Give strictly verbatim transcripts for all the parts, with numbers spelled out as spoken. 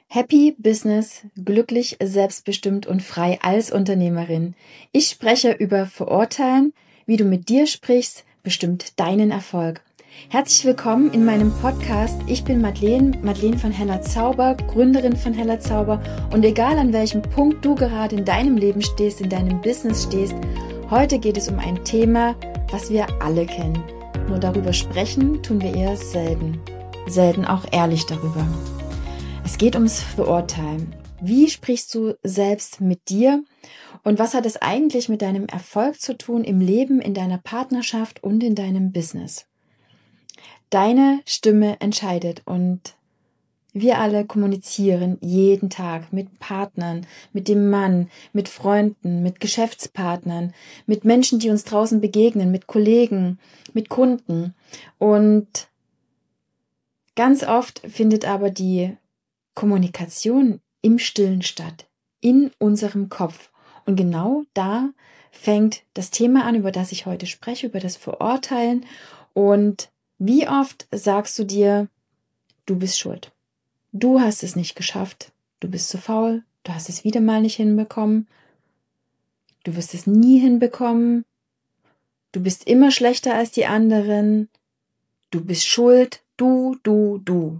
Happy Business, glücklich, selbstbestimmt und frei als Unternehmerin. Ich spreche über Verurteilen. Wie du mit dir sprichst, bestimmt deinen Erfolg. Herzlich willkommen in meinem Podcast. Ich bin Madeleine, Madeleine von Heller Zauber, Gründerin von Heller Zauber. Und egal an welchem Punkt du gerade in deinem Leben stehst, in deinem Business stehst, heute geht es um ein Thema, was wir alle kennen. Nur darüber sprechen tun wir eher selten. Selten auch ehrlich darüber. Es geht ums Verurteilen. Wie sprichst du selbst mit dir? Und was hat es eigentlich mit deinem Erfolg zu tun im Leben, in deiner Partnerschaft und in deinem Business? Deine Stimme entscheidet und wir alle kommunizieren jeden Tag mit Partnern, mit dem Mann, mit Freunden, mit Geschäftspartnern, mit Menschen, die uns draußen begegnen, mit Kollegen, mit Kunden. Und ganz oft findet aber die Kommunikation im Stillen statt, in unserem Kopf. Und genau da fängt das Thema an, über das ich heute spreche, über das Verurteilen. Und wie oft sagst du dir, du bist schuld. Du hast es nicht geschafft. Du bist zu faul. Du hast es wieder mal nicht hinbekommen. Du wirst es nie hinbekommen. Du bist immer schlechter als die anderen. Du bist schuld. Du, du, du.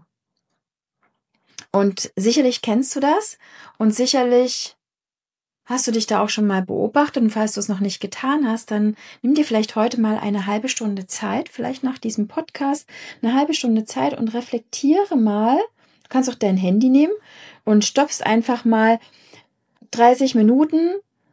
Und sicherlich kennst du das und sicherlich hast du dich da auch schon mal beobachtet, und falls du es noch nicht getan hast, dann nimm dir vielleicht heute mal eine halbe Stunde Zeit, vielleicht nach diesem Podcast, eine halbe Stunde Zeit und reflektiere mal. Du kannst auch dein Handy nehmen und stoppst einfach mal dreißig Minuten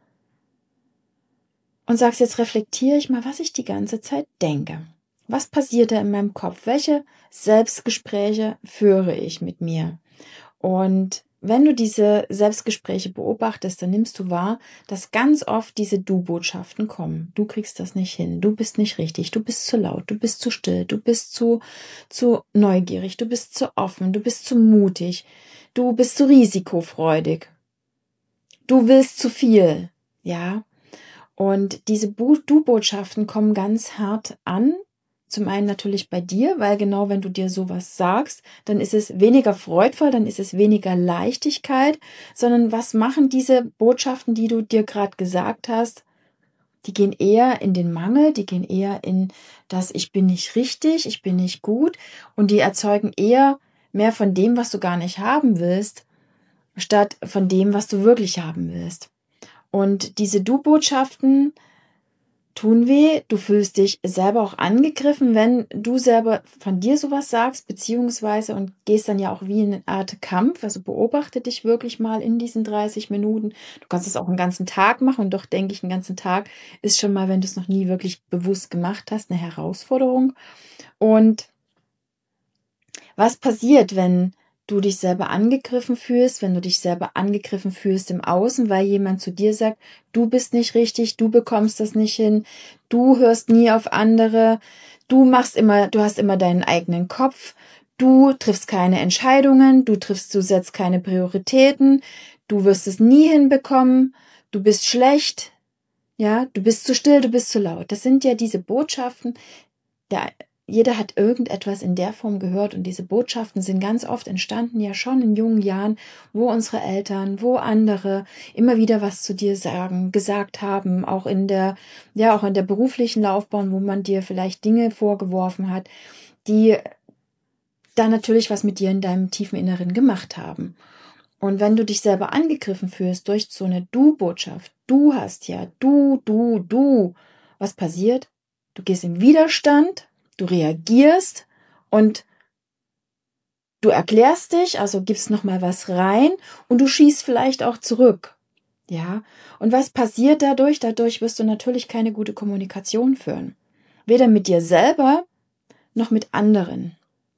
und sagst, jetzt reflektiere ich mal, was ich die ganze Zeit denke. Was passiert da in meinem Kopf? Welche Selbstgespräche führe ich mit mir? Und wenn du diese Selbstgespräche beobachtest, dann nimmst du wahr, dass ganz oft diese Du-Botschaften kommen. Du kriegst das nicht hin, du bist nicht richtig, du bist zu laut, du bist zu still, du bist zu, zu neugierig, du bist zu offen, du bist zu mutig, du bist zu risikofreudig, du willst zu viel, ja. Und diese Du-Botschaften kommen ganz hart an. Zum einen natürlich bei dir, weil genau wenn du dir sowas sagst, dann ist es weniger freudvoll, dann ist es weniger Leichtigkeit, sondern was machen diese Botschaften, die du dir gerade gesagt hast? Die gehen eher in den Mangel, die gehen eher in das ich bin nicht richtig, ich bin nicht gut, und die erzeugen eher mehr von dem, was du gar nicht haben willst, statt von dem, was du wirklich haben willst. Und diese Du-Botschaften tun weh, du fühlst dich selber auch angegriffen, wenn du selber von dir sowas sagst, beziehungsweise und gehst dann ja auch wie in eine Art Kampf, also beobachte dich wirklich mal in diesen dreißig Minuten. Du kannst es auch einen ganzen Tag machen, und doch denke ich, einen ganzen Tag ist schon mal, wenn du es noch nie wirklich bewusst gemacht hast, eine Herausforderung. Und was passiert, wenn du dich selber angegriffen fühlst, wenn du dich selber angegriffen fühlst im Außen, weil jemand zu dir sagt, du bist nicht richtig, du bekommst das nicht hin, du hörst nie auf andere, du machst immer, du hast immer deinen eigenen Kopf, du triffst keine Entscheidungen, du triffst, du setzt keine Prioritäten, du wirst es nie hinbekommen, du bist schlecht, ja, du bist zu still, du bist zu laut. Das sind ja diese Botschaften, der jeder hat irgendetwas in der Form gehört, und diese Botschaften sind ganz oft entstanden, ja schon in jungen Jahren, wo unsere Eltern, wo andere immer wieder was zu dir sagen, gesagt haben, auch in der, ja, auch in der beruflichen Laufbahn, wo man dir vielleicht Dinge vorgeworfen hat, die dann natürlich was mit dir in deinem tiefen Inneren gemacht haben. Und wenn du dich selber angegriffen fühlst durch so eine Du-Botschaft, du hast ja, du, du, du, was passiert? Du gehst in Widerstand, du reagierst und du erklärst dich, also gibst nochmal was rein und du schießt vielleicht auch zurück. Ja, und was passiert dadurch? Dadurch wirst du natürlich keine gute Kommunikation führen. Weder mit dir selber noch mit anderen.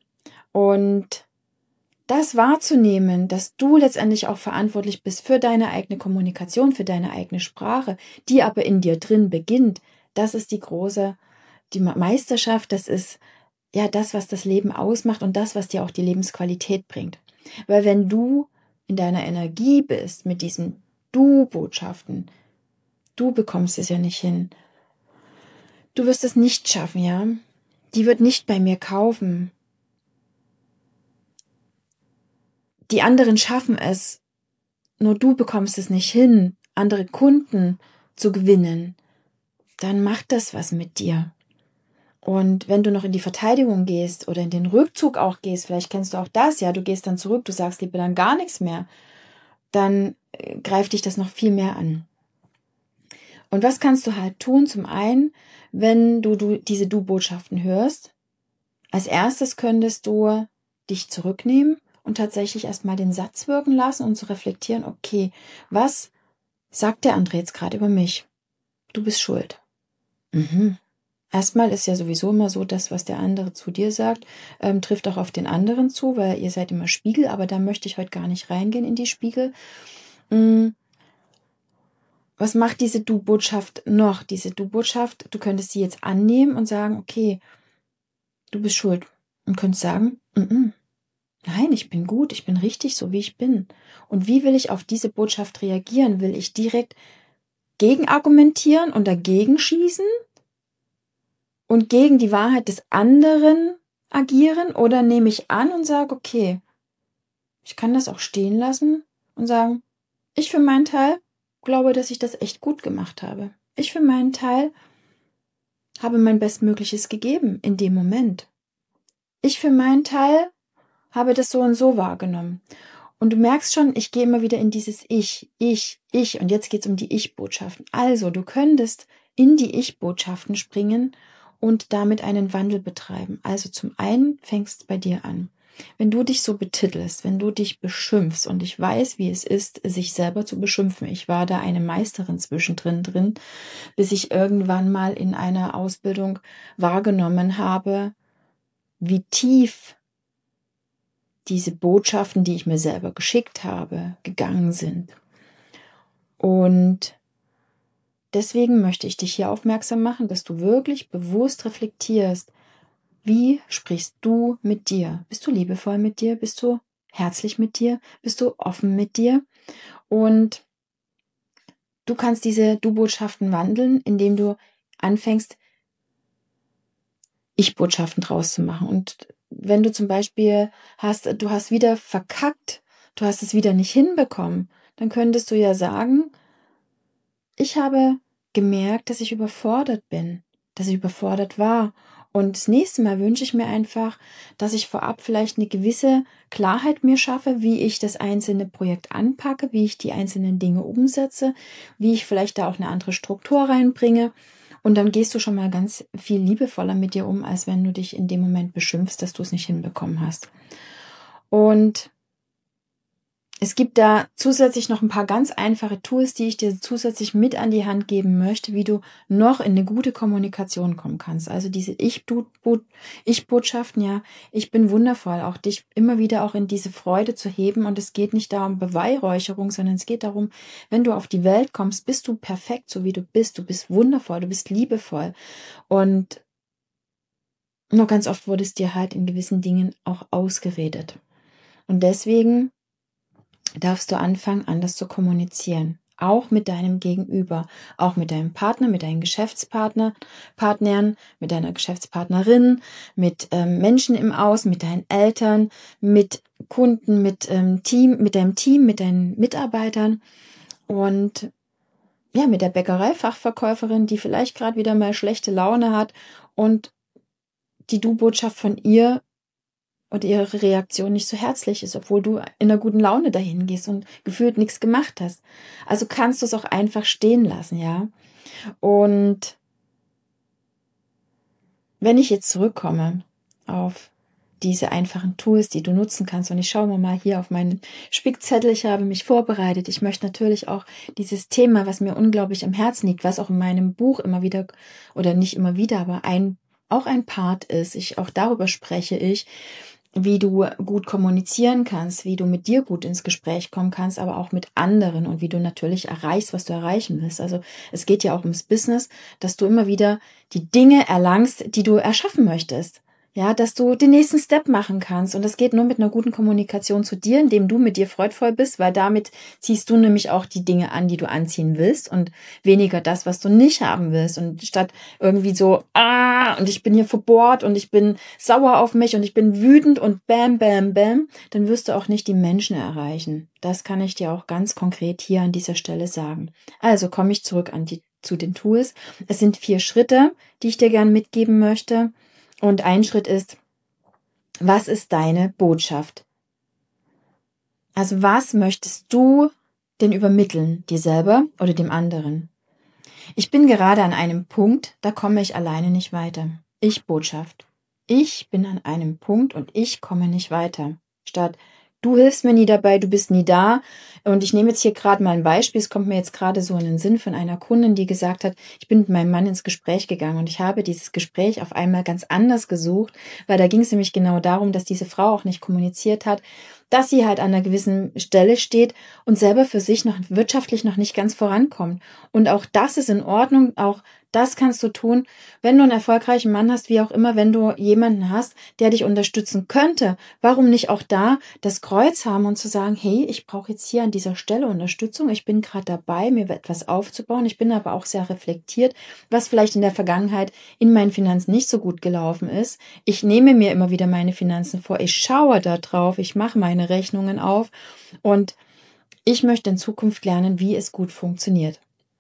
Und das wahrzunehmen, dass du letztendlich auch verantwortlich bist für deine eigene Kommunikation, für deine eigene Sprache, die aber in dir drin beginnt, das ist die große, die Meisterschaft, das ist ja das, was das Leben ausmacht und das, was dir auch die Lebensqualität bringt. Weil wenn du in deiner Energie bist mit diesen Du-Botschaften, du bekommst es ja nicht hin. Du wirst es nicht schaffen, ja. Die wird nicht bei mir kaufen. die anderen schaffen es, nur du bekommst es nicht hin, andere Kunden zu gewinnen, dann macht das was mit dir. Und wenn du noch in die Verteidigung gehst oder in den Rückzug auch gehst, vielleicht kennst du auch das, ja, du gehst dann zurück, du sagst lieber dann gar nichts mehr, dann äh, greift dich das noch viel mehr an. Und was kannst du halt tun? Zum einen, wenn du, du diese Du-Botschaften hörst, als erstes könntest du dich zurücknehmen und tatsächlich erstmal den Satz wirken lassen und zu reflektieren, okay, was sagt der andere jetzt gerade über mich? Du bist schuld. Mhm. Erstmal ist ja sowieso immer so, das, was der andere zu dir sagt, ähm, trifft auch auf den anderen zu, weil ihr seid immer Spiegel, aber da möchte ich heute gar nicht reingehen in die Spiegel. Mhm. Was macht diese Du-Botschaft noch? Diese Du-Botschaft, du könntest sie jetzt annehmen und sagen, okay, du bist schuld. Und könntest sagen, mm-mm, nein, ich bin gut, ich bin richtig, so wie ich bin. Und wie will ich auf diese Botschaft reagieren? Will ich direkt gegenargumentieren und dagegen schießen und gegen die Wahrheit des anderen agieren? Oder nehme ich an und sage, okay, ich kann das auch stehen lassen und sagen, ich für meinen Teil glaube, dass ich das echt gut gemacht habe. Ich für meinen Teil habe mein Bestmögliches gegeben in dem Moment. Ich für meinen Teil habe das so und so wahrgenommen. Und du merkst schon, ich gehe immer wieder in dieses Ich, Ich, Ich. Und jetzt geht es um die Ich-Botschaften. Also, du könntest in die Ich-Botschaften springen und damit einen Wandel betreiben. Also zum einen fängst bei dir an. Wenn du dich so betitelst, wenn du dich beschimpfst, und ich weiß, wie es ist, sich selber zu beschimpfen. Ich war da eine Meisterin zwischendrin drin, bis ich irgendwann mal in einer Ausbildung wahrgenommen habe, wie tief diese Botschaften, die ich mir selber geschickt habe, gegangen sind. Und deswegen möchte ich dich hier aufmerksam machen, dass du wirklich bewusst reflektierst, wie sprichst du mit dir? Bist du liebevoll mit dir? Bist du herzlich mit dir? Bist du offen mit dir? Und du kannst diese Du-Botschaften wandeln, indem du anfängst, Ich-Botschaften draus zu machen. Und wenn du zum Beispiel hast, du hast wieder verkackt, du hast es wieder nicht hinbekommen, dann könntest du ja sagen, ich habe gemerkt, dass ich überfordert bin, dass ich überfordert war. Und das nächste Mal wünsche ich mir einfach, dass ich vorab vielleicht eine gewisse Klarheit mir schaffe, wie ich das einzelne Projekt anpacke, wie ich die einzelnen Dinge umsetze, wie ich vielleicht da auch eine andere Struktur reinbringe. Und dann gehst du schon mal ganz viel liebevoller mit dir um, als wenn du dich in dem Moment beschimpfst, dass du es nicht hinbekommen hast. Und es gibt da zusätzlich noch ein paar ganz einfache Tools, die ich dir zusätzlich mit an die Hand geben möchte, wie du noch in eine gute Kommunikation kommen kannst. Also diese Ich-Botschaften, ja, ich bin wundervoll, auch dich immer wieder auch in diese Freude zu heben. Und es geht nicht darum Beweihräucherung, sondern es geht darum, wenn du auf die Welt kommst, bist du perfekt, so wie du bist. Du bist wundervoll, du bist liebevoll. Und nur ganz oft wurde es dir halt in gewissen Dingen auch ausgeredet. Und deswegen darfst du anfangen, anders zu kommunizieren. Auch mit deinem Gegenüber, auch mit deinem Partner, mit deinen Geschäftspartner, Partnern, mit deiner Geschäftspartnerin, mit ähm, Menschen im Außen, mit deinen Eltern, mit Kunden, mit ähm, Team, mit deinem Team, mit deinen Mitarbeitern und ja, mit der Bäckereifachverkäuferin, die vielleicht gerade wieder mal schlechte Laune hat und die Du-Botschaft von ihr und ihre Reaktion nicht so herzlich ist, obwohl du in einer guten Laune dahin gehst und gefühlt nichts gemacht hast. Also kannst du es auch einfach stehen lassen, ja. Und wenn ich jetzt zurückkomme auf diese einfachen Tools, die du nutzen kannst, und ich schaue mal hier auf meinen Spickzettel, ich habe mich vorbereitet. Ich möchte natürlich auch dieses Thema, was mir unglaublich am Herzen liegt, was auch in meinem Buch immer wieder, oder nicht immer wieder, aber ein, auch ein Part ist, ich, auch darüber spreche ich, wie du gut kommunizieren kannst, wie du mit dir gut ins Gespräch kommen kannst, aber auch mit anderen und wie du natürlich erreichst, was du erreichen willst. Also es geht ja auch ums Business, dass du immer wieder die Dinge erlangst, die du erschaffen möchtest. Ja, dass du den nächsten Step machen kannst. Und das geht nur mit einer guten Kommunikation zu dir, indem du mit dir freudvoll bist, weil damit ziehst du nämlich auch die Dinge an, die du anziehen willst und weniger das, was du nicht haben willst. Und statt irgendwie so, ah, und ich bin hier verbohrt und ich bin sauer auf mich und ich bin wütend und bam, bam, bam, dann wirst du auch nicht die Menschen erreichen. Das kann ich dir auch ganz konkret hier an dieser Stelle sagen. Also komme ich zurück an die, zu den Tools. Es sind vier Schritte, die ich dir gern mitgeben möchte. Und ein Schritt ist, was ist deine Botschaft? Also was möchtest du denn übermitteln, dir selber oder dem anderen? Ich bin gerade an einem Punkt, da komme ich alleine nicht weiter. Ich Botschaft. Ich bin an einem Punkt und ich komme nicht weiter. Statt du hilfst mir nie dabei, du bist nie da. Und ich nehme jetzt hier gerade mal ein Beispiel. Es kommt mir jetzt gerade so in den Sinn von einer Kundin, die gesagt hat, ich bin mit meinem Mann ins Gespräch gegangen und ich habe dieses Gespräch auf einmal ganz anders gesucht, weil da ging es nämlich genau darum, dass diese Frau auch nicht kommuniziert hat, dass sie halt an einer gewissen Stelle steht und selber für sich noch wirtschaftlich noch nicht ganz vorankommt. Und auch das ist in Ordnung, auch das kannst du tun, wenn du einen erfolgreichen Mann hast, wie auch immer, wenn du jemanden hast, der dich unterstützen könnte. Warum nicht auch da das Kreuz haben und zu sagen, hey, ich brauche jetzt hier an dieser Stelle Unterstützung. Ich bin gerade dabei, mir etwas aufzubauen. Ich bin aber auch sehr reflektiert, was vielleicht in der Vergangenheit in meinen Finanzen nicht so gut gelaufen ist. Ich nehme mir immer wieder meine Finanzen vor. Ich schaue da drauf. Ich mache meine Rechnungen auf und ich möchte in Zukunft lernen, wie es gut funktioniert.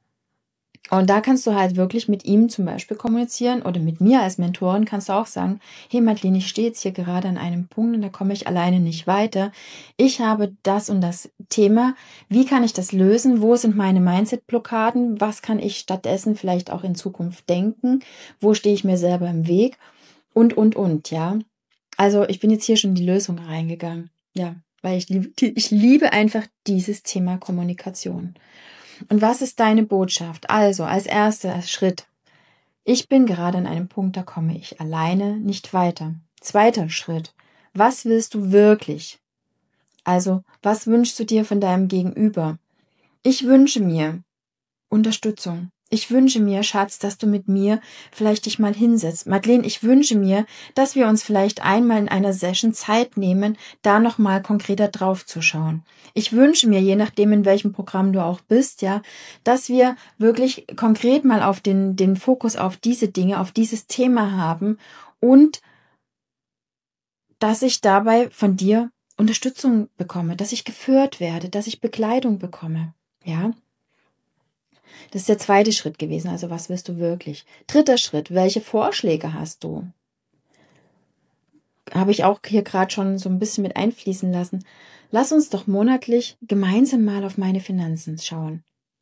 Und da kannst du halt wirklich mit ihm zum Beispiel kommunizieren oder mit mir als Mentorin kannst du auch sagen, hey Madeleine, ich stehe jetzt hier gerade an einem Punkt und da komme ich alleine nicht weiter. Ich habe das und das Thema. Wie kann ich das lösen? Wo sind meine Mindset-Blockaden? Was kann ich stattdessen vielleicht auch in Zukunft denken? Wo stehe ich mir selber im Weg? Und, und, und, ja. Also ich bin jetzt hier schon in die Lösung reingegangen. Ja, weil ich liebe, ich liebe einfach dieses Thema Kommunikation. Und was ist deine Botschaft? Also, als erster Schritt. Ich bin gerade an einem Punkt, da komme ich alleine nicht weiter. Zweiter Schritt. Was willst du wirklich? Also, was wünschst du dir von deinem Gegenüber? Ich wünsche mir Unterstützung. Ich wünsche mir, Schatz, dass du mit mir vielleicht dich mal hinsetzt. Madeleine, ich wünsche mir, dass wir uns vielleicht einmal in einer Session Zeit nehmen, da nochmal konkreter drauf zu schauen. Ich wünsche mir, je nachdem, in welchem Programm du auch bist, ja, dass wir wirklich konkret mal auf den, den Fokus auf diese Dinge, auf dieses Thema haben und dass ich dabei von dir Unterstützung bekomme, dass ich geführt werde, dass ich Begleitung bekomme, ja. Das ist der zweite Schritt gewesen. Also was willst du wirklich? Dritter Schritt. Welche Vorschläge hast du? Habe ich auch hier gerade schon so ein bisschen mit einfließen lassen. Lass uns doch monatlich gemeinsam mal auf meine Finanzen schauen.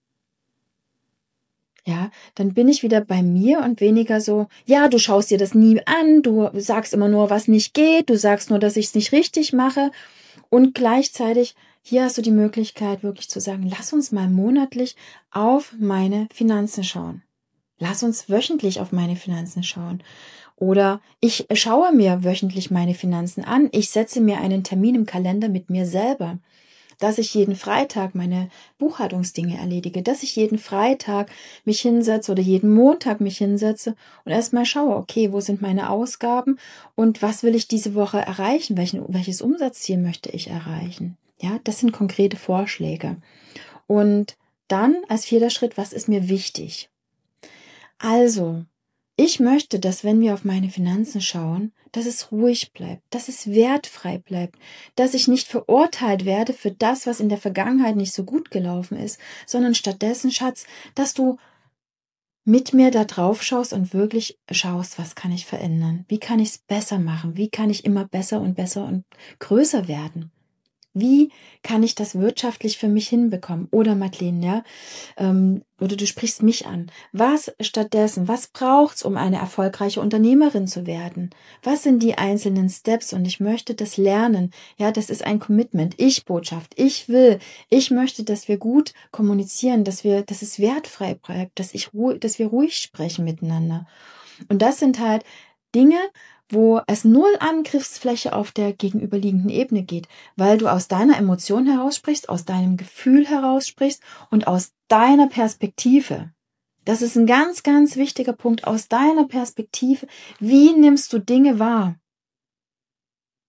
Ja, dann bin ich wieder bei mir und weniger so, ja, du schaust dir das nie an, du sagst immer nur, was nicht geht, du sagst nur, dass ich es nicht richtig mache. Und gleichzeitig, hier hast du die Möglichkeit, wirklich zu sagen, lass uns mal monatlich auf meine Finanzen schauen. Lass uns wöchentlich auf meine Finanzen schauen. Oder ich schaue mir wöchentlich meine Finanzen an. Ich setze mir einen Termin im Kalender mit mir selber, dass ich jeden Freitag meine Buchhaltungsdinge erledige, dass ich jeden Freitag mich hinsetze oder jeden Montag mich hinsetze und erstmal schaue, okay, wo sind meine Ausgaben und was will ich diese Woche erreichen? Welchen, welches Umsatzziel möchte ich erreichen? Ja, das sind konkrete Vorschläge. Und dann als vierter Schritt, was ist mir wichtig? Also, ich möchte, dass wenn wir auf meine Finanzen schauen, dass es ruhig bleibt, dass es wertfrei bleibt, dass ich nicht verurteilt werde für das, was in der Vergangenheit nicht so gut gelaufen ist, sondern stattdessen, Schatz, dass du mit mir da drauf schaust und wirklich schaust, was kann ich verändern? Wie kann ich es besser machen? Wie kann ich immer besser und besser und größer werden? Wie kann ich das wirtschaftlich für mich hinbekommen? Oder Madeleine, ja, ähm, oder du sprichst mich an. Was stattdessen, was braucht's, um eine erfolgreiche Unternehmerin zu werden? Was sind die einzelnen Steps? Und ich möchte das lernen. Ja, das ist ein Commitment. Ich Botschaft. Ich will. Ich möchte, dass wir gut kommunizieren, dass wir, dass es wertfrei bleibt, dass ich ruhig, dass wir ruhig sprechen miteinander. Und das sind halt Dinge, wo es null Angriffsfläche auf der gegenüberliegenden Ebene geht, weil du aus deiner Emotion heraussprichst, aus deinem Gefühl heraussprichst und aus deiner Perspektive. Das ist ein ganz, ganz wichtiger Punkt. Aus deiner Perspektive, wie nimmst du Dinge wahr?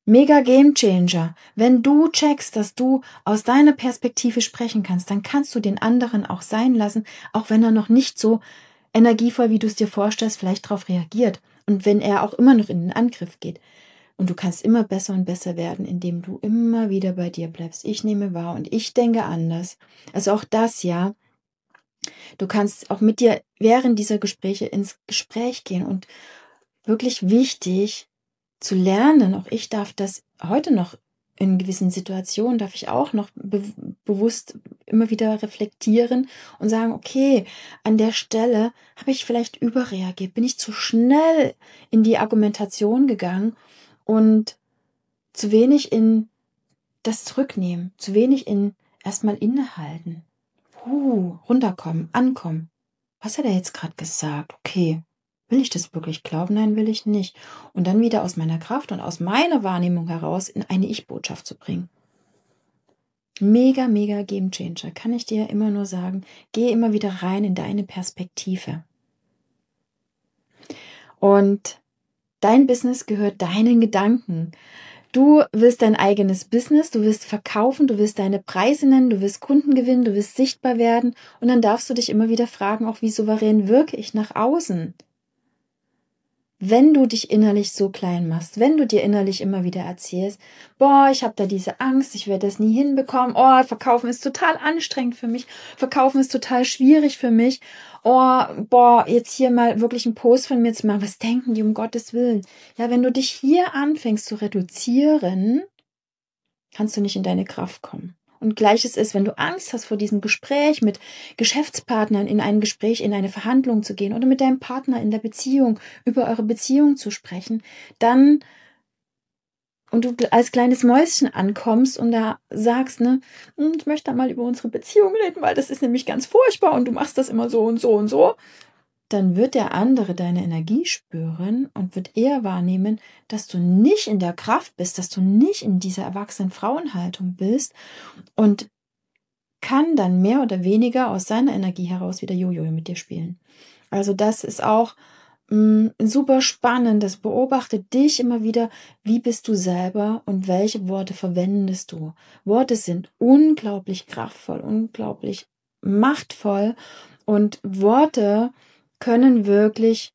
Mega Game Changer. Wenn du checkst, dass du aus deiner Perspektive sprechen kannst, dann kannst du den anderen auch sein lassen, auch wenn er noch nicht so energievoll, wie du es dir vorstellst, vielleicht darauf reagiert. Und wenn er auch immer noch in den Angriff geht. Und du kannst immer besser und besser werden, indem du immer wieder bei dir bleibst. Ich nehme wahr und ich denke anders. Also auch das, ja. Du kannst auch mit dir während dieser Gespräche ins Gespräch gehen und wirklich wichtig zu lernen. Auch ich darf das heute noch in gewissen Situationen, darf ich auch noch be bewusst immer wieder reflektieren und sagen, okay, an der Stelle habe ich vielleicht überreagiert, bin ich zu schnell in die Argumentation gegangen und zu wenig in das Zurücknehmen, zu wenig in erstmal innehalten. Uh, runterkommen, ankommen. Was hat er jetzt gerade gesagt? Okay, will ich das wirklich glauben? Nein, will ich nicht. Und dann wieder aus meiner Kraft und aus meiner Wahrnehmung heraus in eine Ich-Botschaft zu bringen. Mega, mega Game Changer, kann ich dir immer nur sagen. Geh immer wieder rein in deine Perspektive. Und dein Business gehört deinen Gedanken. Du willst dein eigenes Business, du willst verkaufen, du willst deine Preise nennen, du willst Kunden gewinnen, du willst sichtbar werden und dann darfst du dich immer wieder fragen, auch wie souverän wirke ich nach außen? Wenn du dich innerlich so klein machst, wenn du dir innerlich immer wieder erzählst, boah, ich habe da diese Angst, ich werde das nie hinbekommen, oh, Verkaufen ist total anstrengend für mich, Verkaufen ist total schwierig für mich, oh, boah, jetzt hier mal wirklich einen Post von mir zu machen, was denken die um Gottes Willen? Ja, wenn du dich hier anfängst zu reduzieren, kannst du nicht in deine Kraft kommen. Und gleiches ist, wenn du Angst hast vor diesem Gespräch mit Geschäftspartnern, in ein Gespräch, in eine Verhandlung zu gehen oder mit deinem Partner in der Beziehung, über eure Beziehung zu sprechen, dann und du als kleines Mäuschen ankommst und da sagst, ne, ich möchte da mal über unsere Beziehung reden, weil das ist nämlich ganz furchtbar und du machst das immer so und so und so, dann wird der andere deine Energie spüren und wird eher wahrnehmen, dass du nicht in der Kraft bist, dass du nicht in dieser erwachsenen Frauenhaltung bist und kann dann mehr oder weniger aus seiner Energie heraus wieder Jojo mit dir spielen. Also das ist auch mh, super spannend. Das beobachte dich immer wieder, wie bist du selber und welche Worte verwendest du. Worte sind unglaublich kraftvoll, unglaublich machtvoll und Worte können wirklich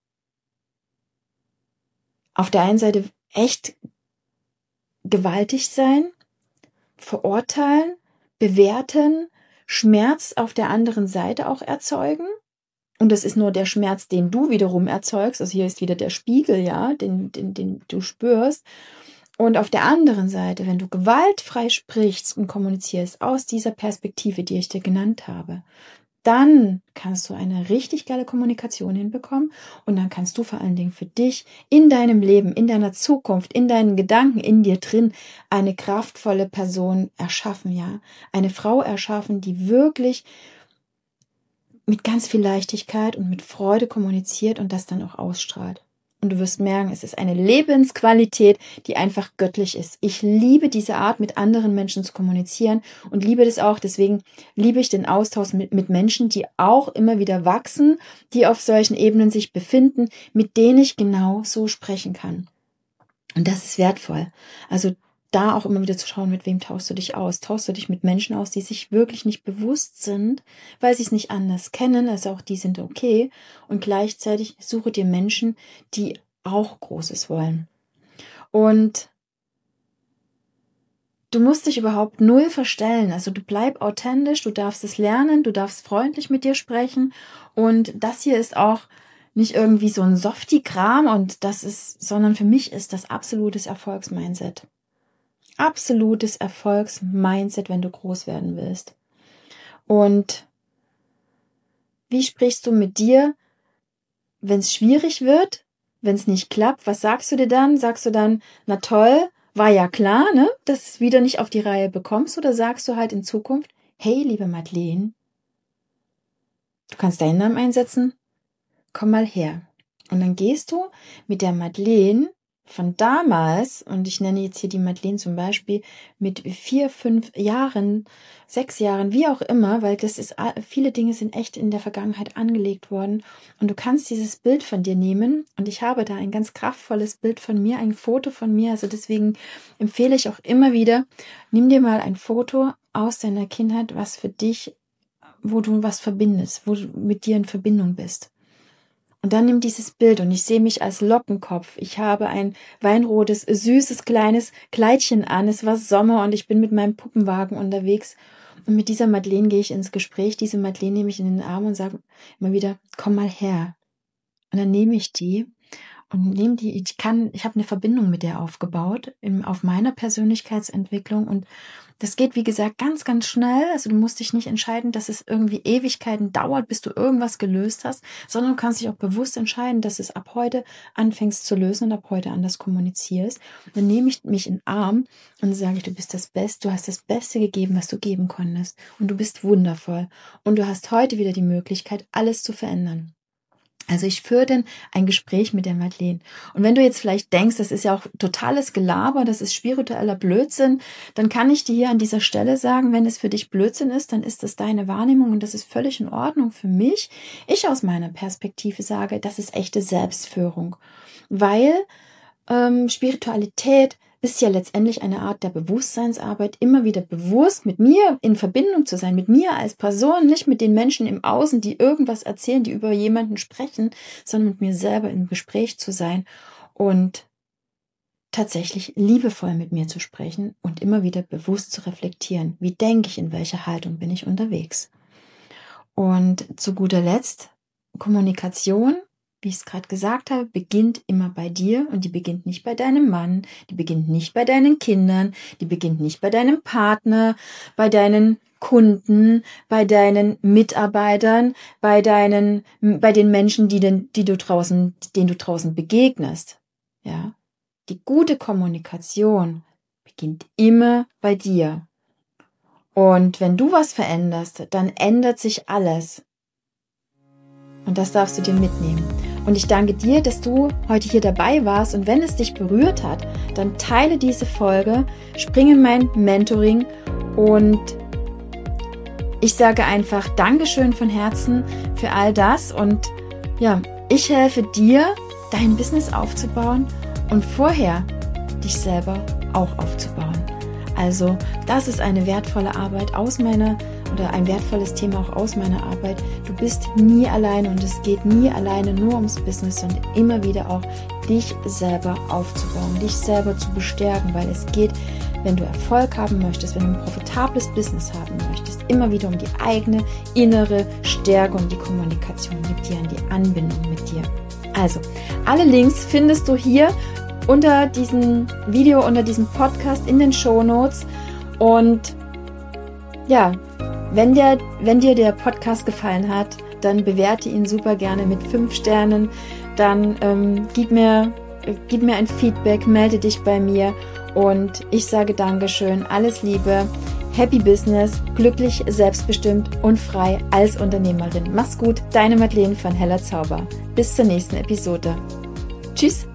auf der einen Seite echt gewaltig sein, verurteilen, bewerten, Schmerz auf der anderen Seite auch erzeugen. Und das ist nur der Schmerz, den du wiederum erzeugst. Also hier ist wieder der Spiegel, ja, den, den, den du spürst. Und auf der anderen Seite, wenn du gewaltfrei sprichst und kommunizierst aus dieser Perspektive, die ich dir genannt habe, dann kannst du eine richtig geile Kommunikation hinbekommen und dann kannst du vor allen Dingen für dich in deinem Leben, in deiner Zukunft, in deinen Gedanken, in dir drin eine kraftvolle Person erschaffen, ja. Eine Frau erschaffen, die wirklich mit ganz viel Leichtigkeit und mit Freude kommuniziert und das dann auch ausstrahlt. Und du wirst merken, es ist eine Lebensqualität, die einfach göttlich ist. Ich liebe diese Art, mit anderen Menschen zu kommunizieren und liebe das auch. Deswegen liebe ich den Austausch mit, mit Menschen, die auch immer wieder wachsen, die auf solchen Ebenen sich befinden, mit denen ich genau so sprechen kann. Und das ist wertvoll. Also da auch immer wieder zu schauen, mit wem tauschst du dich aus. Tauschst du dich mit Menschen aus, die sich wirklich nicht bewusst sind, weil sie es nicht anders kennen, also auch die sind okay. Und gleichzeitig suche dir Menschen, die auch Großes wollen. Und du musst dich überhaupt null verstellen. Also du bleib authentisch, du darfst es lernen, du darfst freundlich mit dir sprechen. Und das hier ist auch nicht irgendwie so ein Softie-Kram und das ist, sondern für mich ist das absolutes Erfolgsmindset. Absolutes Erfolgsmindset, wenn du groß werden willst. Und wie sprichst du mit dir, wenn es schwierig wird, wenn es nicht klappt? Was sagst du dir dann? Sagst du dann, na toll, war ja klar, ne, dass du es wieder nicht auf die Reihe bekommst? Oder sagst du halt in Zukunft, hey, liebe Madeleine, du kannst deinen Namen einsetzen, komm mal her. Und dann gehst du mit der Madeleine von damals, und ich nenne jetzt hier die Madeleine zum Beispiel, mit vier, fünf Jahren, sechs Jahren, wie auch immer, weil das ist, viele Dinge sind echt in der Vergangenheit angelegt worden. Und du kannst dieses Bild von dir nehmen, und ich habe da ein ganz kraftvolles Bild von mir, ein Foto von mir, also deswegen empfehle ich auch immer wieder, nimm dir mal ein Foto aus deiner Kindheit, was für dich, wo du was verbindest, wo du mit dir in Verbindung bist. Und dann nimm dieses Bild, und ich sehe mich als Lockenkopf. Ich habe ein weinrotes, süßes, kleines Kleidchen an. Es war Sommer und ich bin mit meinem Puppenwagen unterwegs. Und mit dieser Madeleine gehe ich ins Gespräch. Diese Madeleine nehme ich in den Arm und sage immer wieder, komm mal her. Und dann nehme ich die und nehme die, ich kann, ich habe eine Verbindung mit der aufgebaut, in, auf meiner Persönlichkeitsentwicklung, und das geht, wie gesagt, ganz, ganz schnell. Also du musst dich nicht entscheiden, dass es irgendwie Ewigkeiten dauert, bis du irgendwas gelöst hast, sondern du kannst dich auch bewusst entscheiden, dass es ab heute anfängst zu lösen und ab heute anders kommunizierst. Dann nehme ich mich in den Arm und sage ich, du bist das Beste, du hast das Beste gegeben, was du geben konntest, und du bist wundervoll, und du hast heute wieder die Möglichkeit, alles zu verändern. Also ich führe dann ein Gespräch mit der Madeleine. Und wenn du jetzt vielleicht denkst, das ist ja auch totales Gelaber, das ist spiritueller Blödsinn, dann kann ich dir hier an dieser Stelle sagen, wenn es für dich Blödsinn ist, dann ist das deine Wahrnehmung, und das ist völlig in Ordnung für mich. Ich aus meiner Perspektive sage, das ist echte Selbstführung, weil ähm, Spiritualität ist ja letztendlich eine Art der Bewusstseinsarbeit, immer wieder bewusst mit mir in Verbindung zu sein, mit mir als Person, nicht mit den Menschen im Außen, die irgendwas erzählen, die über jemanden sprechen, sondern mit mir selber im Gespräch zu sein und tatsächlich liebevoll mit mir zu sprechen und immer wieder bewusst zu reflektieren. Wie denke ich, in welcher Haltung bin ich unterwegs? Und zu guter Letzt, Kommunikation, wie ich es gerade gesagt habe, beginnt immer bei dir, und die beginnt nicht bei deinem Mann, die beginnt nicht bei deinen Kindern, die beginnt nicht bei deinem Partner, bei deinen Kunden, bei deinen Mitarbeitern, bei deinen, bei den Menschen, die, den, die du draußen, denen du draußen begegnest. Ja, die gute Kommunikation beginnt immer bei dir. Und wenn du was veränderst, dann ändert sich alles. Und das darfst du dir mitnehmen. Und ich danke dir, dass du heute hier dabei warst, und wenn es dich berührt hat, dann teile diese Folge, spring in mein Mentoring, und ich sage einfach Dankeschön von Herzen für all das, und ja, ich helfe dir, dein Business aufzubauen und vorher dich selber auch aufzubauen. Also das ist eine wertvolle Arbeit aus meiner oder ein wertvolles Thema auch aus meiner Arbeit. Du bist nie alleine, und es geht nie alleine nur ums Business, sondern immer wieder auch dich selber aufzubauen, dich selber zu bestärken, weil es geht, wenn du Erfolg haben möchtest, wenn du ein profitables Business haben möchtest, immer wieder um die eigene innere Stärke und die Kommunikation mit dir und die Anbindung mit dir. Also, alle Links findest du hier unter diesem Video, unter diesem Podcast in den Shownotes. Und ja, wenn dir, wenn dir der Podcast gefallen hat, dann bewerte ihn super gerne mit fünf Sternen. Dann ähm, gib mir, äh, gib mir ein Feedback, melde dich bei mir, und ich sage Dankeschön, alles Liebe, Happy Business, glücklich, selbstbestimmt und frei als Unternehmerin. Mach's gut, deine Madeleine von Heller Zauber. Bis zur nächsten Episode. Tschüss!